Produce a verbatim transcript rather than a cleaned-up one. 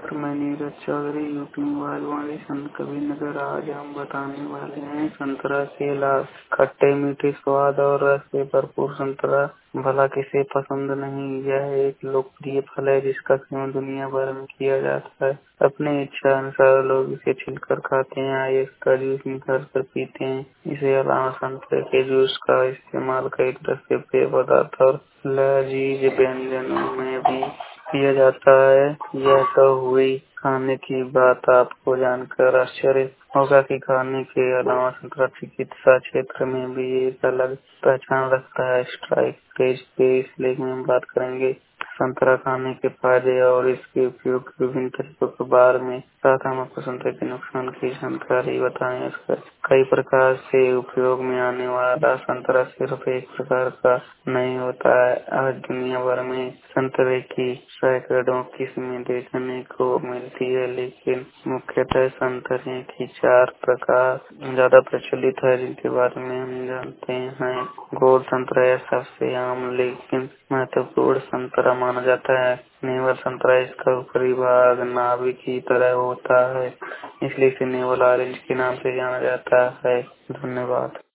नमस्कार, मैं Neeraj Chaudhary UP mobile वाले संत कबीरनगर। आज हम बताने वाले हैं संतरा के लाभ। खट्टे मीठे स्वाद और रस से भरपूर संतरा भला किसे पसंद नहीं। यह एक लोकप्रिय फल है जिसका सेवन दुनिया भर में किया जाता है। अपने इच्छा अनुसार लोग इसे छिलकर खाते हैं या इसका जूस निकाल कर पीते हैं। इसे अलावा संतरे के जूस का इस्तेमाल कई तरह के पेय पदार्थ और लजीज व्यंजनों में भी किया जाता है। यह तो हुई खाने की बात। आपको जानकर आश्चर्य होगा कि खाने के अलावा संतरा चिकित्सा क्षेत्र में भी एक अलग पहचान रखता है। स्ट्राइक पेज पे इस लेख में हम बात करेंगे संतरा खाने के फायदे और इसके उपयोग के विभिन्न तरीकों के बारे में। साथ हम आपको संतरे के नुकसान की जानकारी बताएं। इसका कई प्रकार से उपयोग में आने वाला संतरा सिर्फ एक प्रकार का नहीं होता है। आज दुनिया भर में संतरे की सैकड़ों किस्में देखने को मिलती है, लेकिन मुख्यतः संतरे की चार प्रकार ज्यादा प्रचलित है जिनके बारे में हम जानते हैं। गोल्ड संतरा यह सबसे आम लेकिन महत्वपूर्ण संतरा माना जाता है। नेवल संतरा, इसका ऊपरी भाग नाभि की तरह होता है, इसलिए इसे नेवल ऑरेंज के नाम से जाना जाता है। धन्यवाद।